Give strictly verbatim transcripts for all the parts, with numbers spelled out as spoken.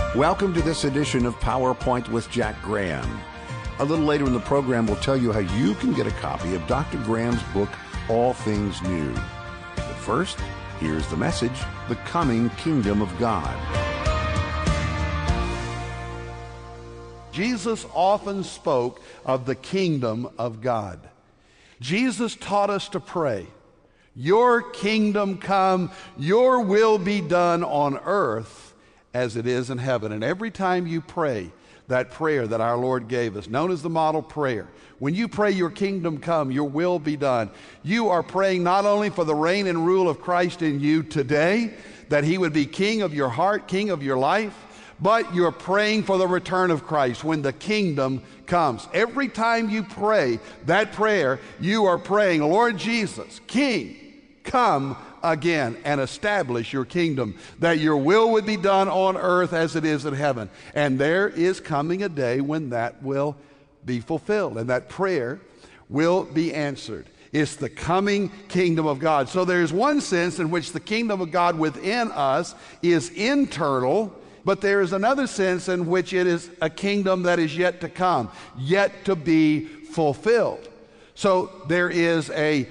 Welcome to this edition of PowerPoint with Jack Graham. A little later in the program, we'll tell you how you can get a copy of Doctor Graham's book, All Things New. But first, here's the message, The Coming Kingdom of God. Jesus often spoke of the kingdom of God. Jesus taught us to pray, "Your kingdom come, your will be done on earth as it is in heaven." And every time you pray that prayer that our Lord gave us, known as the model prayer, when you pray, "Your kingdom come, your will be done," you are praying not only for the reign and rule of Christ in you today, that he would be king of your heart, king of your life, but you're praying for the return of Christ when the kingdom comes. Every time you pray that prayer, you are praying, "Lord Jesus, King, come again and establish your kingdom, that your will would be done on earth as it is in heaven." And there is coming a day when that will be fulfilled and that prayer will be answered. It's the coming kingdom of God. So there's one sense in which the kingdom of God within us is internal, but there is another sense in which it is a kingdom that is yet to come, yet to be fulfilled. So there is a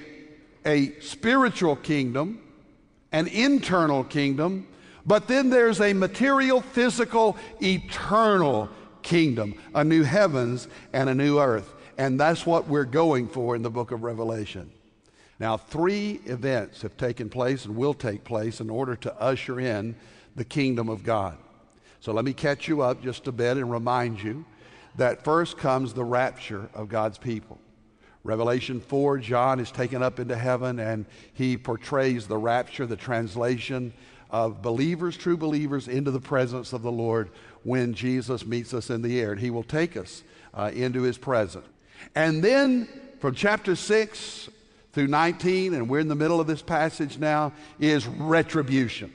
a spiritual kingdom, an internal kingdom, but then there's a material, physical, eternal kingdom, a new heavens and a new earth. And that's what we're going for in the book of Revelation. Now, three events have taken place and will take place in order to usher in the kingdom of God. So let me catch you up just a bit and remind you that first comes the rapture of God's people. Revelation four, John is taken up into heaven and he portrays the rapture, the translation of believers, true believers, into the presence of the Lord when Jesus meets us in the air. And he will take us uh, into his presence. And then from chapter six through nineteen, and we're in the middle of this passage now, is retribution.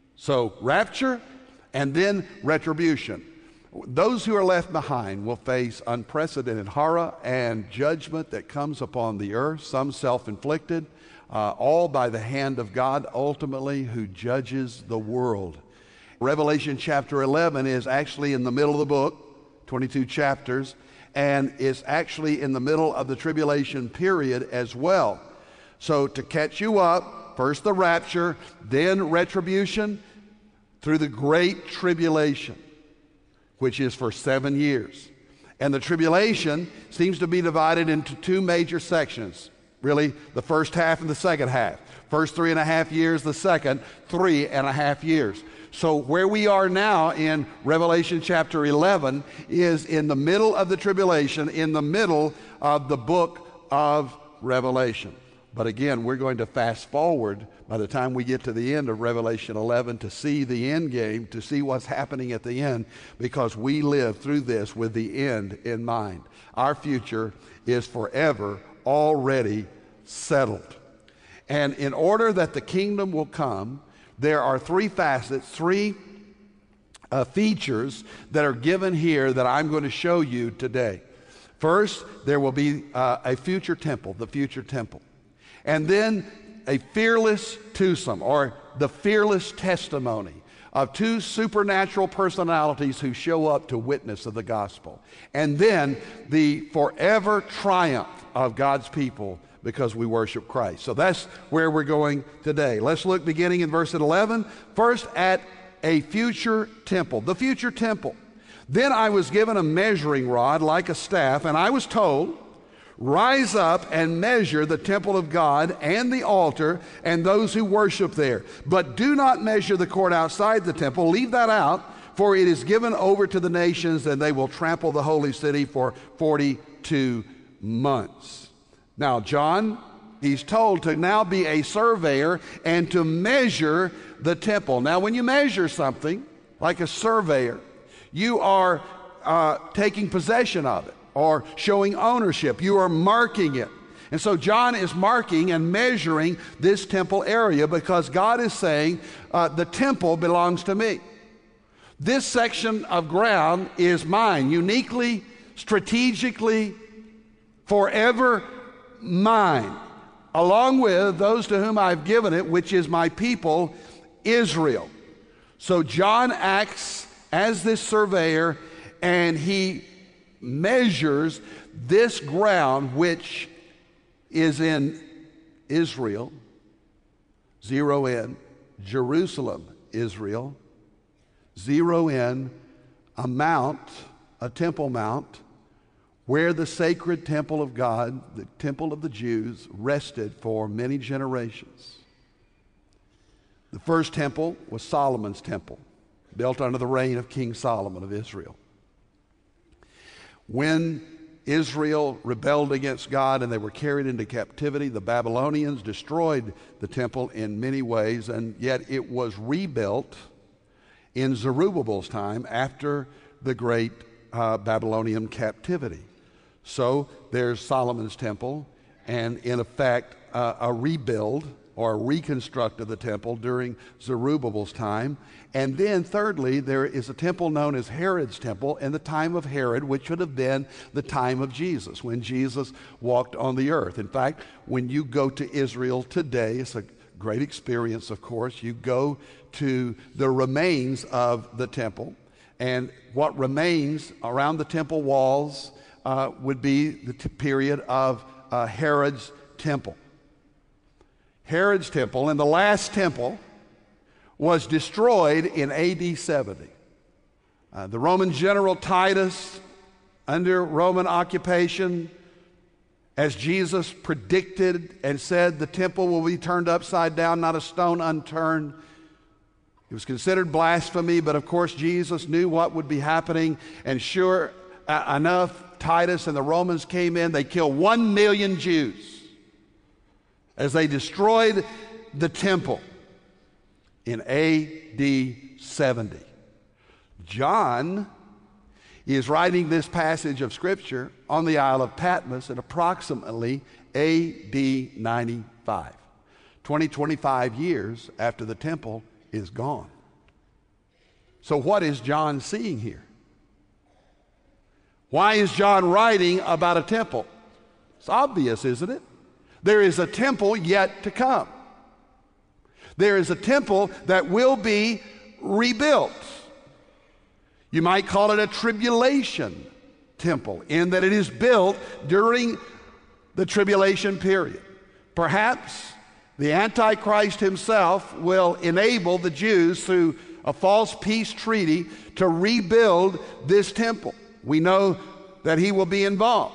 So rapture and then retribution. Those who are left behind will face unprecedented horror and judgment that comes upon the earth, some self-inflicted, uh, all by the hand of God ultimately, who judges the world. Revelation chapter eleven is actually in the middle of the book, twenty-two chapters, and is actually in the middle of the tribulation period as well. So to catch you up, first the rapture, then retribution, through the great tribulation, which is for seven years. And the tribulation seems to be divided into two major sections. Really, the first half and the second half. First three and a half years, the second three and a half years. So where we are now in Revelation chapter eleven is in the middle of the tribulation, in the middle of the book of Revelation. But again, we're going to fast forward by the time we get to the end of Revelation eleven to see the end game, to see what's happening at the end, because we live through this with the end in mind. Our future is forever already settled. And in order that the kingdom will come, there are three facets, three uh, features that are given here that I'm going to show you today. First, there will be uh, a future temple, the future temple. And then a fearless twosome, or the fearless testimony of two supernatural personalities who show up to witness of the gospel. And then the forever triumph of God's people because we worship Christ. So that's where we're going today. Let's look beginning in verse eleven, first at a future temple, the future temple. Then I was given a measuring rod like a staff, and I was told, "Rise up and measure the temple of God and the altar and those who worship there. But do not measure the court outside the temple. Leave that out, for it is given over to the nations, and they will trample the holy city for forty-two months." Now, John, he's told to now be a surveyor and to measure the temple. Now, when you measure something, like a surveyor, you are uh, taking possession of it, or showing ownership. You are marking it. And so John is marking and measuring this temple area because God is saying, uh, the temple belongs to me. This section of ground is mine, uniquely, strategically, forever mine, along with those to whom I've given it, which is my people, Israel. So John acts as this surveyor, and he measures this ground, which is in Israel, zero in Jerusalem, Israel, zero in a mount, a temple mount, where the sacred temple of God, the temple of the Jews, rested for many generations. The first temple was Solomon's temple, built under the reign of King Solomon of Israel. When Israel rebelled against God and they were carried into captivity, the Babylonians destroyed the temple in many ways, and yet it was rebuilt in Zerubbabel's time after the great uh, Babylonian captivity. So there's Solomon's temple, and in effect, uh, a rebuild or a reconstruct of the temple during Zerubbabel's time. And then thirdly, there is a temple known as Herod's temple in the time of Herod, which would have been the time of Jesus, when Jesus walked on the earth. In fact, when you go to Israel today, it's a great experience, of course. You go to the remains of the temple, and what remains around the temple walls uh, would be the t- period of uh, Herod's temple. Herod's temple, and the last temple, was destroyed in A D seventy. Uh, the Roman general Titus, under Roman occupation, as Jesus predicted and said, the temple will be turned upside down, not a stone unturned. It was considered blasphemy, but of course Jesus knew what would be happening, and sure uh, enough, Titus and the Romans came in. They killed one million Jews as they destroyed the temple in A D seventy. John is writing this passage of Scripture on the Isle of Patmos at approximately A D ninety-five, twenty, twenty-five years after the temple is gone. So what is John seeing here? Why is John writing about a temple? It's obvious, isn't it? There is a temple yet to come. There is a temple that will be rebuilt. You might call it a tribulation temple, in that it is built during the tribulation period. Perhaps the Antichrist himself will enable the Jews through a false peace treaty to rebuild this temple. We know that he will be involved.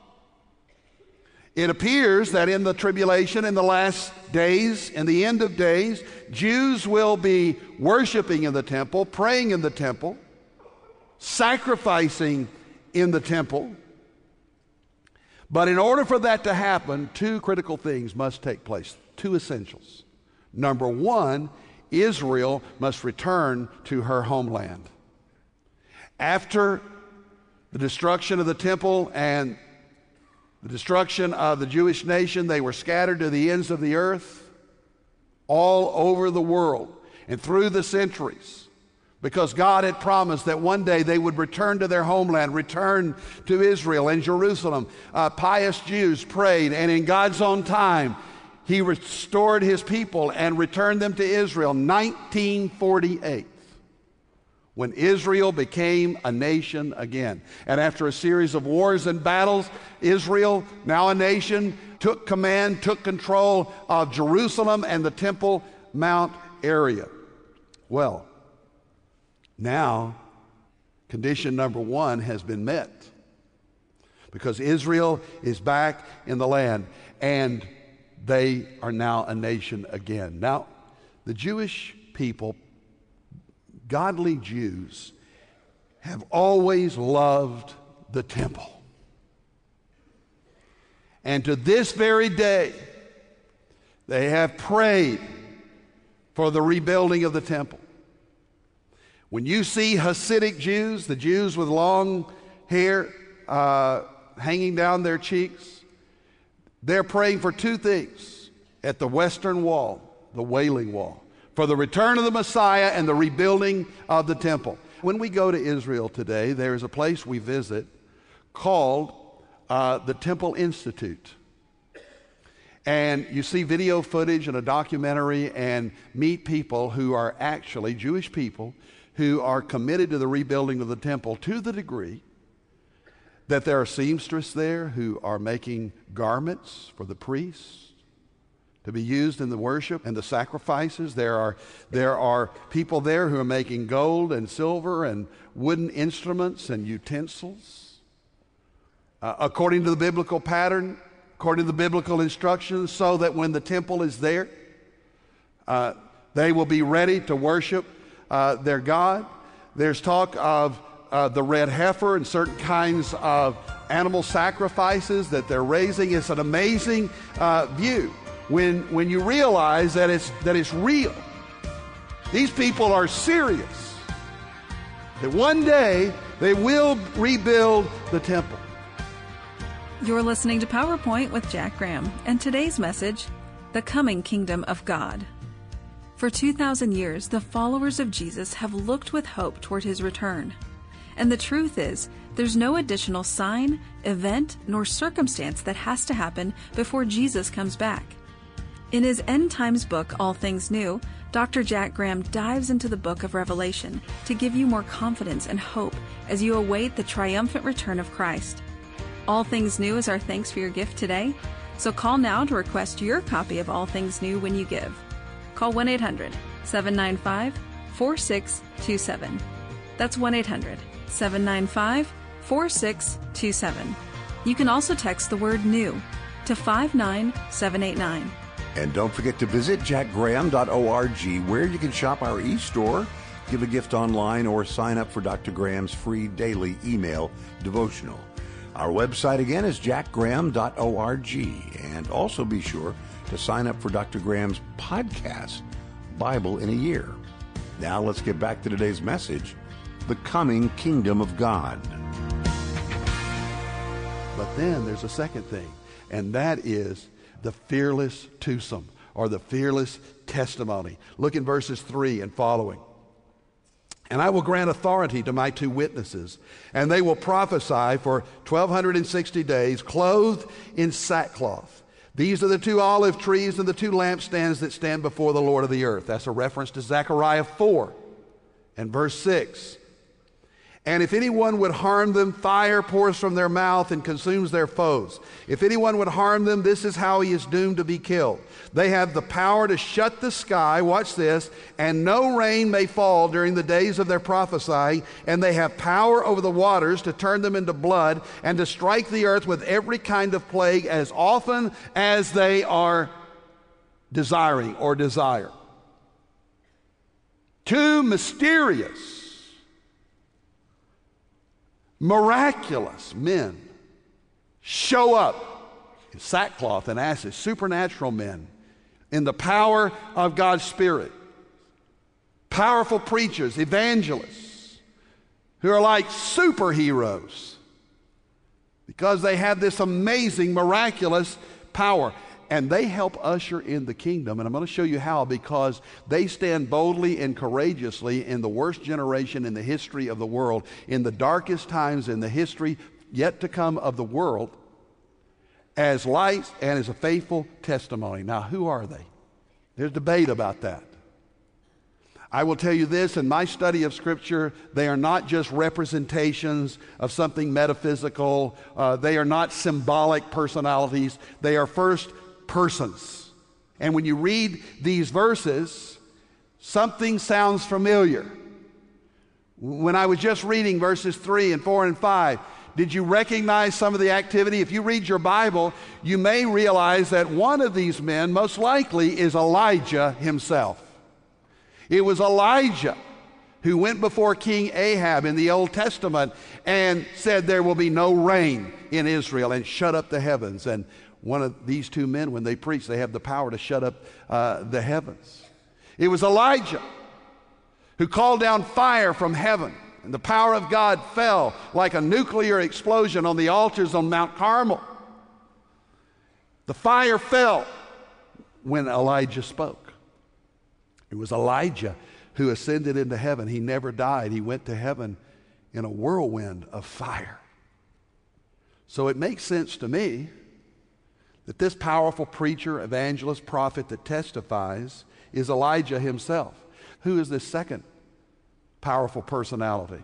It appears that in the tribulation, in the last days, in the end of days, Jews will be worshiping in the temple, praying in the temple, sacrificing in the temple. But in order for that to happen, two critical things must take place, two essentials. Number one, Israel must return to her homeland. After the destruction of the temple and the destruction of the Jewish nation, they were scattered to the ends of the earth, all over the world and through the centuries, because God had promised that one day they would return to their homeland, return to Israel and Jerusalem. Uh, pious Jews prayed, and in God's own time, he restored his people and returned them to Israel. nineteen forty-eight. When Israel became a nation again. And after a series of wars and battles, Israel, now a nation, took command, took control of Jerusalem and the Temple Mount area. Well, now condition number one has been met, because Israel is back in the land and they are now a nation again. Now, the Jewish people, godly Jews, have always loved the temple. And to this very day, they have prayed for the rebuilding of the temple. When you see Hasidic Jews, the Jews with long hair uh, hanging down their cheeks, they're praying for two things at the Western Wall, the Wailing Wall: for the return of the Messiah and the rebuilding of the temple. When we go to Israel today, there is a place we visit called uh, the Temple Institute. And you see video footage and a documentary and meet people who are actually Jewish people who are committed to the rebuilding of the temple to the degree that there are seamstresses there who are making garments for the priests to be used in the worship and the sacrifices. There are, there are people there who are making gold and silver and wooden instruments and utensils. Uh, according to the biblical pattern, according to the biblical instructions, so that when the temple is there, uh, they will be ready to worship uh, their God. There's talk of uh, the red heifer and certain kinds of animal sacrifices that they're raising. It's an amazing uh, view when, when you realize that it's, that it's real. These people are serious, that one day they will rebuild the temple. You're listening to PowerPoint with Jack Graham, and today's message, The Coming Kingdom of God. For two thousand years, the followers of Jesus have looked with hope toward his return. And the truth is, there's no additional sign, event, nor circumstance that has to happen before Jesus comes back. In his End Times book, All Things New, Doctor Jack Graham dives into the book of Revelation to give you more confidence and hope as you await the triumphant return of Christ. All Things New is our thanks for your gift today, so call now to request your copy of All Things New when you give. Call one eight hundred, seven nine five, four six two seven. That's one eight hundred, seven nine five, four six two seven. You can also text the word NEW to five nine seven eight nine. And don't forget to visit jack graham dot org, where you can shop our e-store, give a gift online, or sign up for Doctor Graham's free daily email devotional. Our website again is jack graham dot org, and also be sure to sign up for Doctor Graham's podcast, Bible in a Year. Now let's get back to today's message, The Coming Kingdom of God. But then there's a second thing, and that is the fearless twosome, or the fearless testimony. Look in verses three and following. And I will grant authority to my two witnesses, and they will prophesy for twelve sixty days, clothed in sackcloth. These are the two olive trees and the two lampstands that stand before the Lord of the earth. That's a reference to Zechariah four and verse six. And if anyone would harm them, fire pours from their mouth and consumes their foes. If anyone would harm them, this is how he is doomed to be killed. They have the power to shut the sky, watch this, and no rain may fall during the days of their prophesying, and they have power over the waters to turn them into blood and to strike the earth with every kind of plague as often as they are desiring or desire. Two mysterious, miraculous men show up in sackcloth and ashes, supernatural men in the power of God's Spirit. Powerful preachers, evangelists, who are like superheroes because they have this amazing, miraculous power. And they help usher in the kingdom. And I'm going to show you how, because they stand boldly and courageously in the worst generation in the history of the world, in the darkest times in the history yet to come of the world, as lights and as a faithful testimony. Now, who are they? There's debate about that. I will tell you this, in my study of Scripture, they are not just representations of something metaphysical. Uh, they are not symbolic personalities. They are first persons. And when you read these verses, something sounds familiar. When I was just reading verses three and four and five, did you recognize some of the activity? If you read your Bible, you may realize that one of these men most likely is Elijah himself. It was Elijah who went before King Ahab in the Old Testament and said there will be no rain in Israel and shut up the heavens. And one of these two men, when they preach, they have the power to shut up uh, the heavens. It was Elijah who called down fire from heaven, and the power of God fell like a nuclear explosion on the altars on Mount Carmel. The fire fell when Elijah spoke. It was Elijah who ascended into heaven. He never died. He went to heaven in a whirlwind of fire. So it makes sense to me that this powerful preacher, evangelist, prophet that testifies is Elijah himself. Who is this second powerful personality.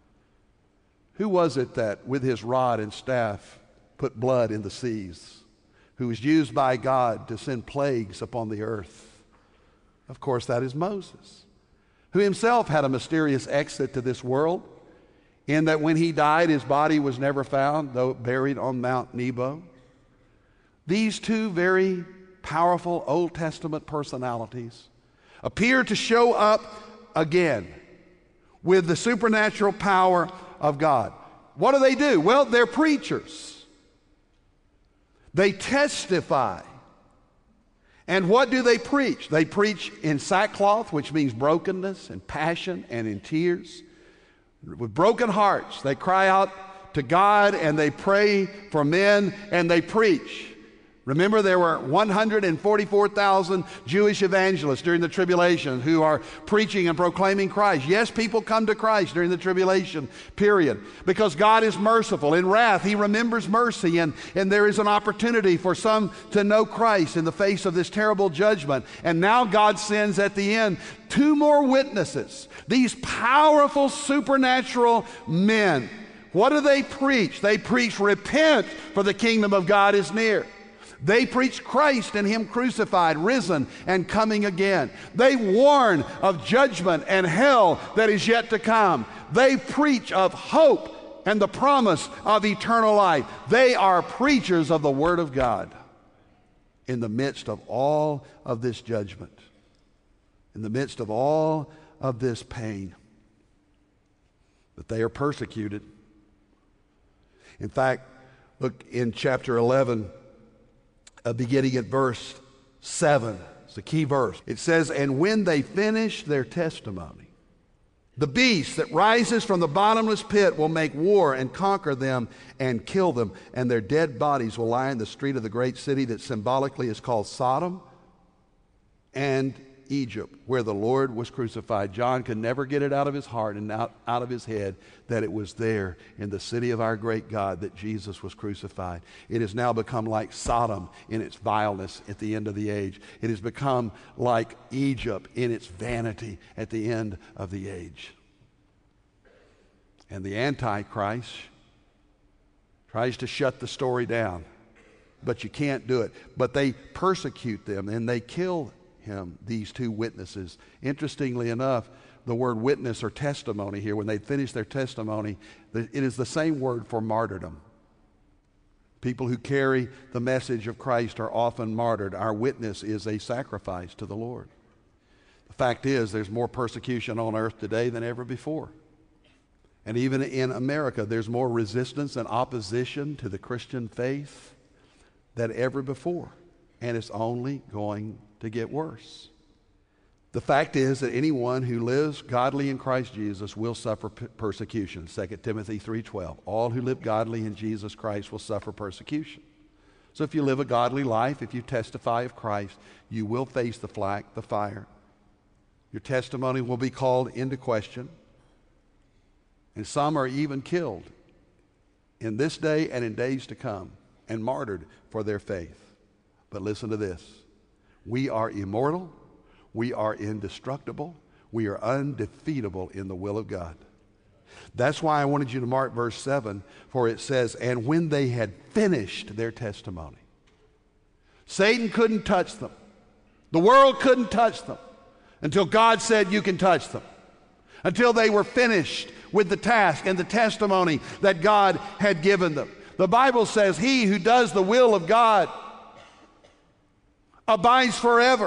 Who was it that with his rod and staff put blood in the seas? Who was used by God to send plagues upon the earth? Of course, that is Moses, who himself had a mysterious exit to this world, in that when he died, his body was never found, though buried on Mount Nebo. These two very powerful Old Testament personalities appear to show up again with the supernatural power of God. What do they do? Well, they're preachers. They testify. And what do they preach? They preach in sackcloth, which means brokenness and passion and in tears. With broken hearts, they cry out to God and they pray for men and they preach. Remember, there were one hundred forty-four thousand Jewish evangelists during the tribulation who are preaching and proclaiming Christ. Yes, people come to Christ during the tribulation period because God is merciful. In wrath, He remembers mercy, and, and there is an opportunity for some to know Christ in the face of this terrible judgment. And now God sends at the end two more witnesses, these powerful supernatural men. What do they preach? They preach, repent, for the kingdom of God is near. They preach Christ and Him crucified, risen, and coming again. They warn of judgment and hell that is yet to come. They preach of hope and the promise of eternal life. They are preachers of the Word of God in the midst of all of this judgment, in the midst of all of this pain. But they are persecuted. In fact, look in chapter eleven, Uh, beginning at verse seven. It's a key verse. It says, "And when they finish their testimony, the beast that rises from the bottomless pit will make war and conquer them and kill them, and their dead bodies will lie in the street of the great city that symbolically is called Sodom and Egypt, where the Lord was crucified." John could never get it out of his heart and out, out of his head that it was there in the city of our great God that Jesus was crucified. It has now become like Sodom in its vileness at the end of the age. It has become like Egypt in its vanity at the end of the age. And the Antichrist tries to shut the story down, but you can't do it. But they persecute them and they kill him, these two witnesses. Interestingly enough, the word witness or testimony here, when they finish their testimony, it is the same word for martyrdom. People who carry the message of Christ are often martyred. Our witness is a sacrifice to the Lord. The fact is, there's more persecution on earth today than ever before. And even in America, there's more resistance and opposition to the Christian faith than ever before. And it's only going to get worse. The fact is that anyone who lives godly in Christ Jesus will suffer p- persecution. Second Timothy three twelve. All who live godly in Jesus Christ will suffer persecution. So if you live a godly life, if you testify of Christ, you will face the flak, the fire. Your testimony will be called into question. And some are even killed in this day and in days to come and martyred for their faith. But listen to this. We are immortal. We are indestructible. We are undefeatable in the will of God. That's why I wanted you to mark verse seven, for it says, "And when they had finished their testimony." Satan couldn't touch them. The world couldn't touch them until God said, "You can touch them." Until they were finished with the task and the testimony that God had given them. The Bible says, "He who does the will of God abides forever."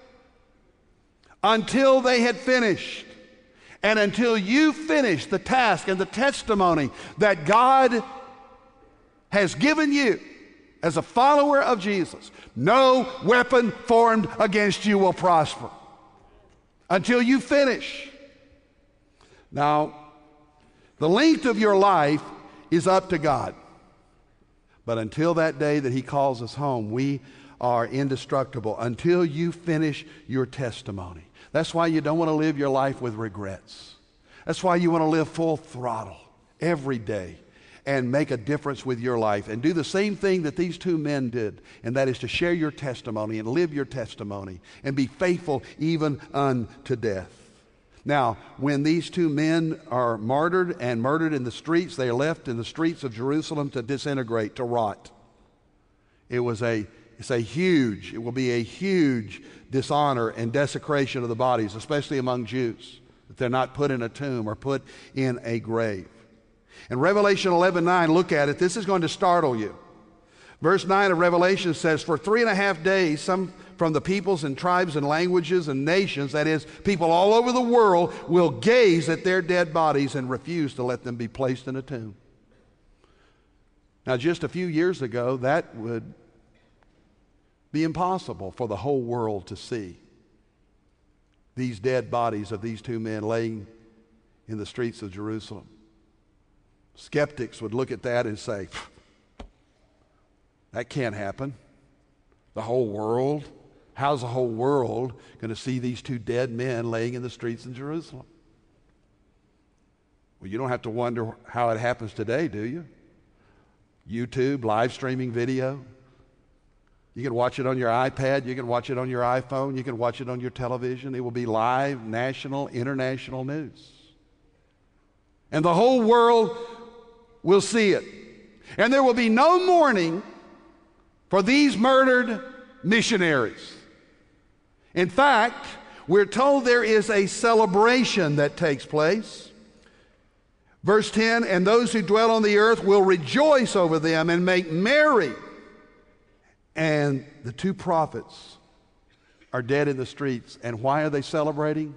Until they had finished. And until you finish the task and the testimony that God has given you as a follower of Jesus, no weapon formed against you will prosper. Until you finish. Now, the length of your life is up to God. But until that day that He calls us home, we are indestructible until you finish your testimony. That's why you don't want to live your life with regrets. That's why you want to live full throttle every day and make a difference with your life and do the same thing that these two men did, and that is to share your testimony and live your testimony and be faithful even unto death. Now, when these two men are martyred and murdered in the streets, they are left in the streets of Jerusalem to disintegrate, to rot. It was a, it's a huge, it will be a huge dishonor and desecration of the bodies, especially among Jews, that they're not put in a tomb or put in a grave. In Revelation eleven nine, look at it. This is going to startle you. Verse nine of Revelation says, for three and a half days, some from the peoples and tribes and languages and nations, that is, people all over the world, will gaze at their dead bodies and refuse to let them be placed in a tomb. Now, just a few years ago, that would be impossible for the whole world to see these dead bodies of these two men laying in the streets of Jerusalem. Skeptics would look at that and say, that can't happen. The whole world? How's the whole world going to see these two dead men laying in the streets in Jerusalem? Well, you don't have to wonder how it happens today, do you? YouTube, live streaming video. You can watch it on your iPad. You can watch it on your iPhone. You can watch it on your television. It will be live, national, international news. And the whole world will see it. And there will be no mourning for these murdered missionaries. In fact, we're told there is a celebration that takes place. Verse ten, and those who dwell on the earth will rejoice over them and make merry. And the two prophets are dead in the streets. And why are they celebrating?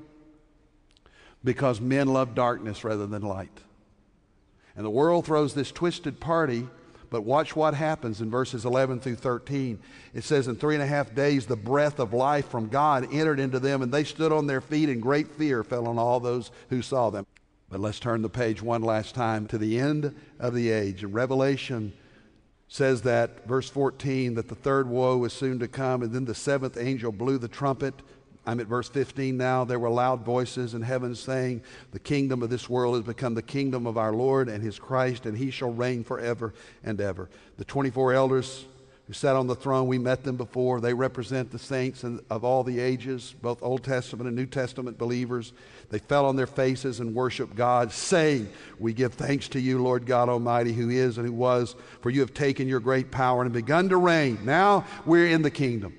Because men love darkness rather than light. And the world throws this twisted party, but watch what happens in verses eleven through thirteen. It says, in three and a half days the breath of life from God entered into them, and they stood on their feet, and great fear fell on all those who saw them. But let's turn the page one last time to the end of the age. And Revelation says that, verse fourteen, that the third woe is soon to come, and then the seventh angel blew the trumpet. I'm at verse fifteen now. There were loud voices in heaven saying, the kingdom of this world has become the kingdom of our Lord and his Christ, and he shall reign forever and ever. The twenty-four elders who sat on the throne, we met them before. They represent the saints of all the ages, both Old Testament and New Testament believers. They fell on their faces and worshiped God, saying, we give thanks to you, Lord God Almighty, who is and who was, for you have taken your great power and begun to reign. Now we're in the kingdom.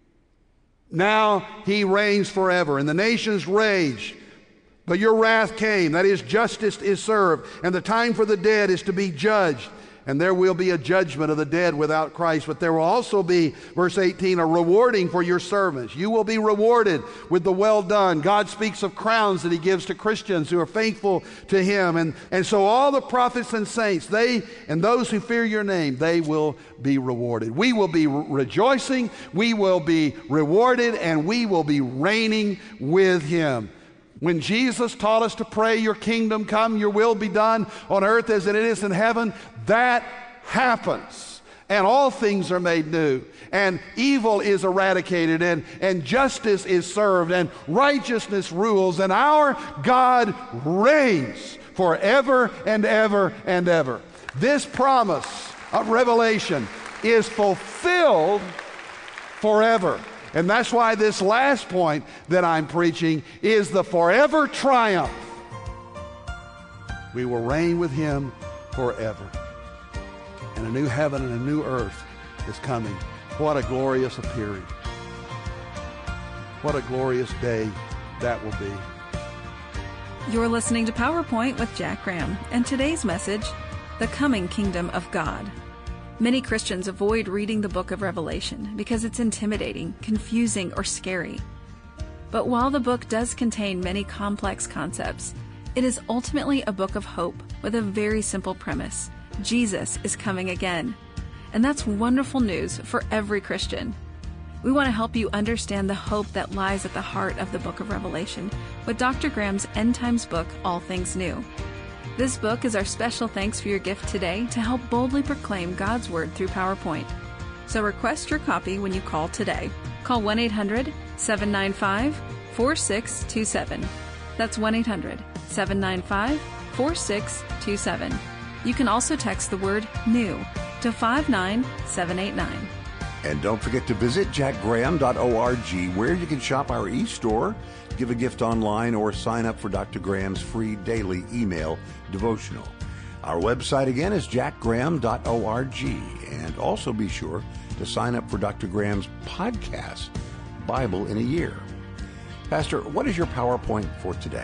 Now he reigns forever, and the nations rage. But your wrath came, that is, justice is served, and the time for the dead is to be judged. And there will be a judgment of the dead without Christ. But there will also be, verse eighteen, a rewarding for your servants. You will be rewarded with the well done. God speaks of crowns that he gives to Christians who are faithful to him. And, and so all the prophets and saints, they and those who fear your name, they will be rewarded. We will be re- rejoicing, we will be rewarded, and we will be reigning with him. When Jesus taught us to pray, your kingdom come, your will be done on earth as it is in heaven, that happens. And all things are made new. And evil is eradicated, and, and justice is served, and righteousness rules, and our God reigns forever and ever and ever. This promise of Revelation is fulfilled forever. And that's why this last point that I'm preaching is the forever triumph. We will reign with him forever. And a new heaven and a new earth is coming. What a glorious appearing. What a glorious day that will be. You're listening to PowerPoint with Jack Graham, and today's message, The Coming Kingdom of God. Many Christians avoid reading the book of Revelation because it's intimidating, confusing, or scary. But while the book does contain many complex concepts, it is ultimately a book of hope with a very simple premise. Jesus is coming again. And that's wonderful news for every Christian. We want to help you understand the hope that lies at the heart of the book of Revelation with Doctor Graham's End Times book, All Things New. This book is our special thanks for your gift today to help boldly proclaim God's Word through PowerPoint. So request your copy when you call today. Call one eight hundred, seven nine five, four six two seven. That's one eight hundred, seven nine five, four six two seven. You can also text the word NEW to five nine seven eight nine. And don't forget to visit jack graham dot org, where you can shop our e-store, give a gift online, or sign up for Doctor Graham's free daily email devotional. Our website again is jack graham dot org, and also be sure to sign up for Doctor Graham's podcast, Bible in a Year. Pastor, what is your PowerPoint for today?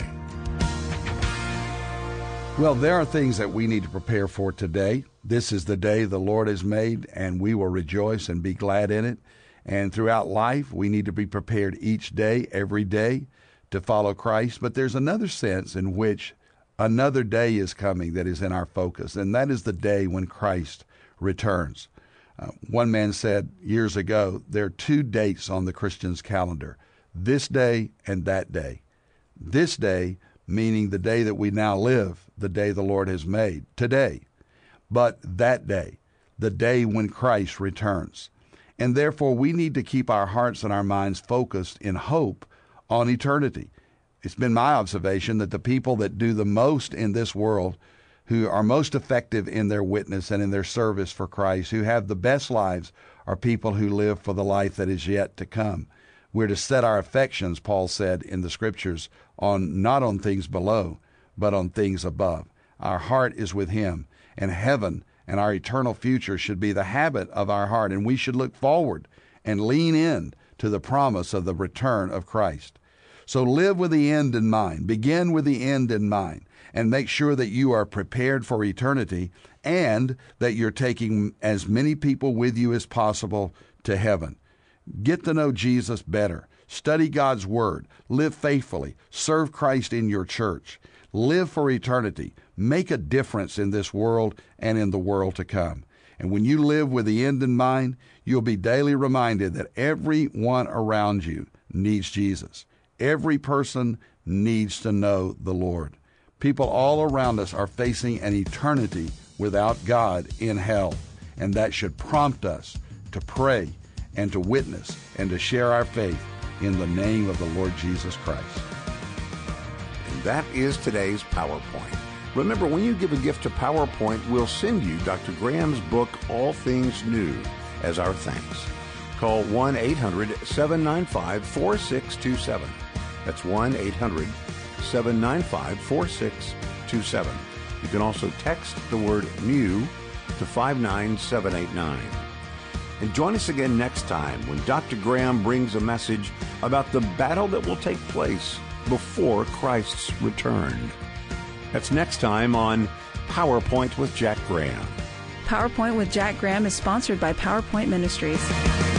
Well, there are things that we need to prepare for today. This is the day the Lord has made, and we will rejoice and be glad in it. And throughout life, we need to be prepared each day, every day, to follow Christ. But there's another sense in which another day is coming that is in our focus, and that is the day when Christ returns. Uh, one man said years ago, there are two dates on the Christian's calendar, this day and that day. This day meaning the day that we now live, the day the Lord has made, today. But that day, the day when Christ returns. And therefore, we need to keep our hearts and our minds focused in hope on eternity. It's been my observation that the people that do the most in this world, who are most effective in their witness and in their service for Christ, who have the best lives, are people who live for the life that is yet to come. We're to set our affections, Paul said in the Scriptures, on not on things below, but on things above. Our heart is with Him, and heaven and our eternal future should be the habit of our heart, and we should look forward and lean in to the promise of the return of Christ. So live with the end in mind. Begin with the end in mind, and make sure that you are prepared for eternity and that you're taking as many people with you as possible to heaven. Get to know Jesus better. Study God's Word. Live faithfully. Serve Christ in your church. Live for eternity. Make a difference in this world and in the world to come. And when you live with the end in mind, you'll be daily reminded that everyone around you needs Jesus. Every person needs to know the Lord. People all around us are facing an eternity without God in hell, and that should prompt us to pray and to witness and to share our faith in the name of the Lord Jesus Christ. And that is today's PowerPoint. Remember, when you give a gift to PowerPoint, we'll send you Doctor Graham's book, All Things New, as our thanks. Call one eight hundred seven nine five four six two seven. That's one eight hundred seven nine five four six two seven. You can also text the word NEW to five nine seven eight nine. And join us again next time when Doctor Graham brings a message about the battle that will take place before Christ's return. That's next time on PowerPoint with Jack Graham. PowerPoint with Jack Graham is sponsored by PowerPoint Ministries.